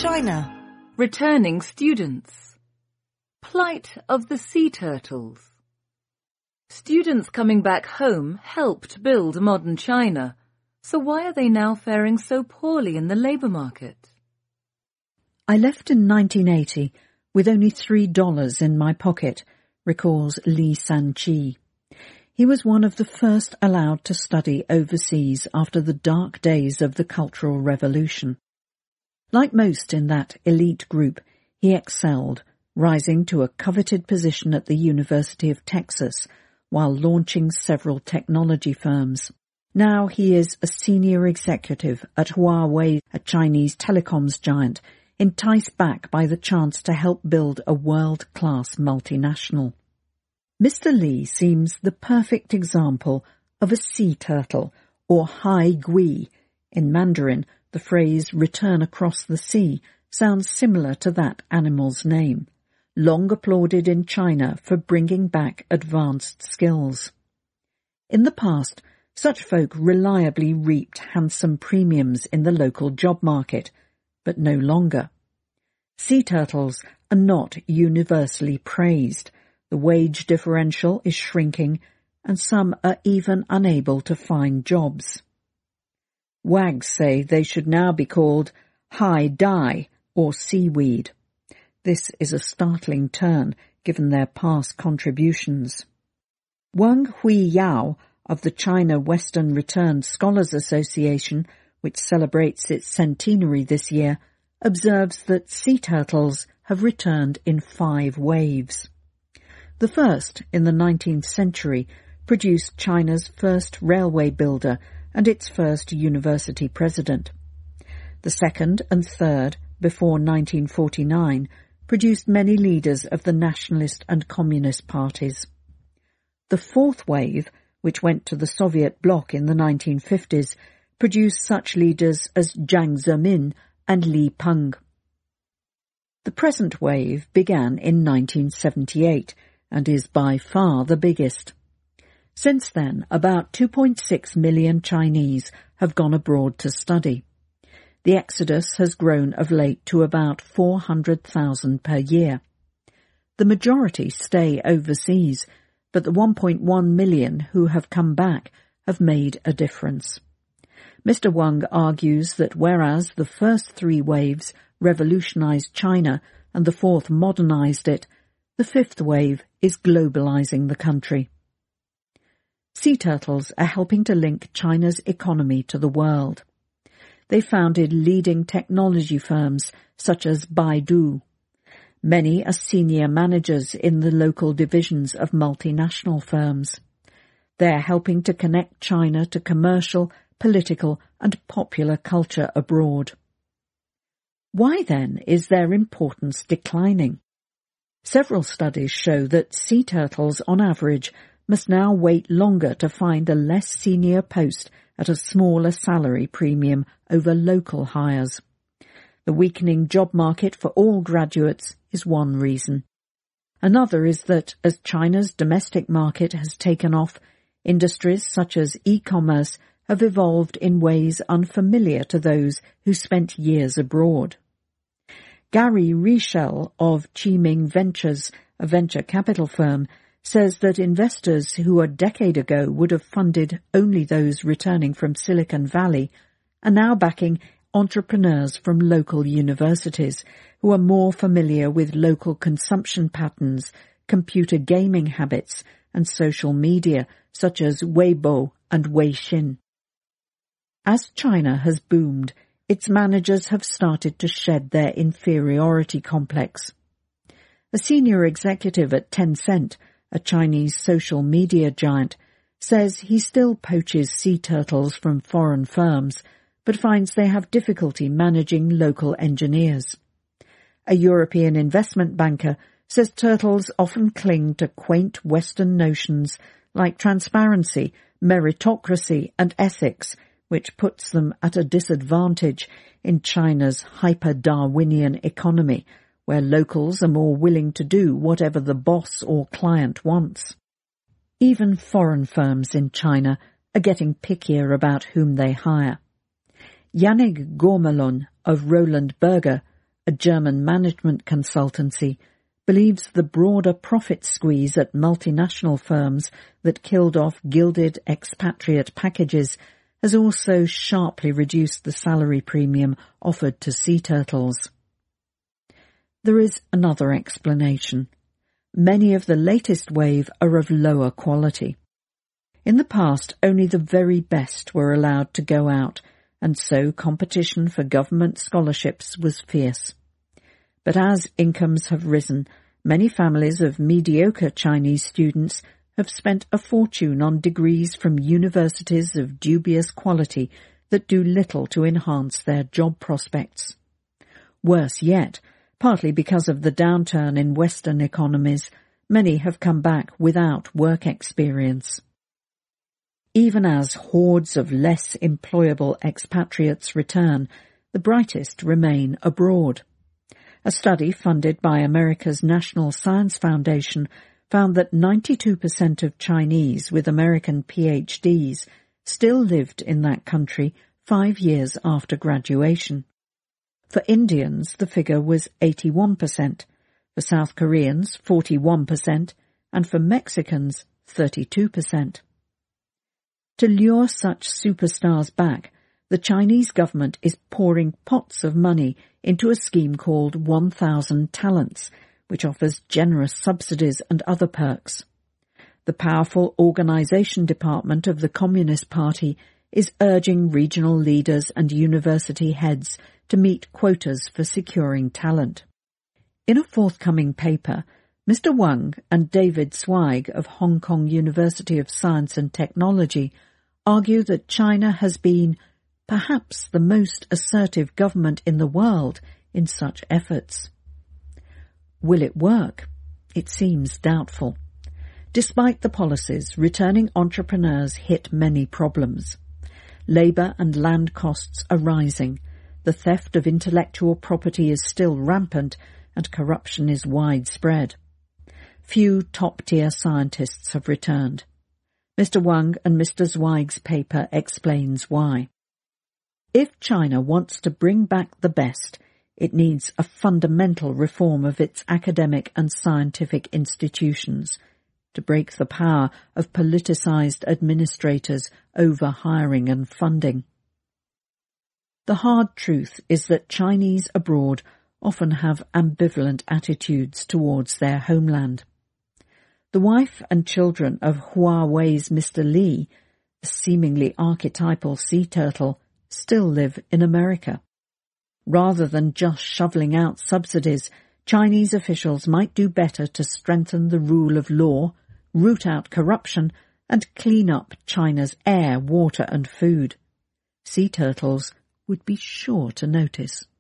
China. Returning students. Plight of the sea turtles. Students coming back home helped build modern China, so why are they now faring so poorly in the labour market? I left in 1980 with only $3 in my pocket, recalls Li Sanqi. He was one of the first allowed to study overseas after the dark days of the Cultural Revolution. Like most in that elite group, he excelled, rising to a coveted position at the University of Texas while launching several technology firms. Now he is a senior executive at Huawei, a Chinese telecoms giant, enticed back by the chance to help build a world-class multinational. Mr. Li seems the perfect example of a sea turtle, or hai gui. In Mandarin, the phrase return across the sea sounds similar to that animal's name, long applauded in China for bringing back advanced skills. In the past, such folk reliably reaped handsome premiums in the local job market, but no longer. Sea turtles are not universally praised. The wage differential is shrinking, and some are even unable to find jobs. Wags say they should now be called hai dai, or seaweed. This is a startling turn, given their past contributions. Wang Huiyao of the China Western Returned Scholars Association, which celebrates its centenary this year, observes that sea turtles have returned in 5 waves. The first, in the 19th century, produced China's first railway builder and its first university president. The second and third, before 1949, produced many leaders of the nationalist and communist parties. The fourth wave, which went to the Soviet bloc in the 1950s, produced such leaders as Jiang Zemin and Li Peng. The present wave began in 1978 and is by far the biggest. Since then, about 2.6 million Chinese have gone abroad to study. The exodus has grown of late to about 400,000 per year. The majority stay overseas, but the 1.1 million who have come back have made a difference. Mr. Wang argues that whereas the first 3 waves revolutionized China and the fourth modernized it, the 5th wave is globalizing the country. Sea turtles are helping to link China's economy to the world. They founded leading technology firms such as Baidu. Many are senior managers in the local divisions of multinational firms. They are helping to connect China to commercial, political and popular culture abroad. Why then is their importance declining? Several studies show that sea turtles on average must now wait longer to find a less senior post at a smaller salary premium over local hires. The weakening job market for all graduates is one reason. Another is that as China's domestic market has taken off, industries such as e-commerce have evolved in ways unfamiliar to those who spent years abroad. Gary Reichel of Qiming Ventures, a venture capital firm, says that investors who a decade ago would have funded only those returning from Silicon Valley are now backing entrepreneurs from local universities who are more familiar with local consumption patterns, computer gaming habits, and social media such as Weibo and Weixin. As China has boomed, its managers have started to shed their inferiority complex. A senior executive at Tencent, a Chinese social media giant, says he still poaches sea turtles from foreign firms, but finds they have difficulty managing local engineers. A European investment banker says turtles often cling to quaint Western notions like transparency, meritocracy and ethics, which puts them at a disadvantage in China's hyper-Darwinian economy, where locals are more willing to do whatever the boss or client wants. Even foreign firms in China are getting pickier about whom they hire. Yannick Gourmelon of Roland Berger, a German management consultancy, believes the broader profit squeeze at multinational firms that killed off gilded expatriate packages has also sharply reduced the salary premium offered to sea turtles. There is another explanation. Many of the latest wave are of lower quality. In the past, only the very best were allowed to go out, and so competition for government scholarships was fierce. But as incomes have risen, many families of mediocre Chinese students have spent a fortune on degrees from universities of dubious quality that do little to enhance their job prospects. Worse yet, partly because of the downturn in Western economies, many have come back without work experience. Even as hordes of less employable expatriates return, the brightest remain abroad. A study funded by America's National Science Foundation found that 92% of Chinese with American PhDs still lived in that country 5 years after graduation. For Indians, the figure was 81%, for South Koreans 41%, and for Mexicans 32%. To lure such superstars back, the Chinese government is pouring pots of money into a scheme called 1,000 Talents, which offers generous subsidies and other perks. The powerful organization department of the Communist Party is urging regional leaders and university heads to meet quotas for securing talent. In a forthcoming paper, Mr. Wang and David Zweig of Hong Kong University of Science and Technology argue that China has been perhaps the most assertive government in the world in such efforts. Will it work? It seems doubtful. Despite the policies, returning entrepreneurs hit many problems. Labour and land costs are rising, the theft of intellectual property is still rampant, and corruption is widespread. Few top-tier scientists have returned. Mr. Wang and Mr. Zweig's paper explains why. If China wants to bring back the best, it needs a fundamental reform of its academic and scientific institutions to break the power of politicized administrators over hiring and funding. The hard truth is that Chinese abroad often have ambivalent attitudes towards their homeland. The wife and children of Huawei's Mr. Li, a seemingly archetypal sea turtle, still live in America. Rather than just shoveling out subsidies, Chinese officials might do better to strengthen the rule of law, root out corruption, and clean up China's air, water and food. Sea turtles would be sure to notice.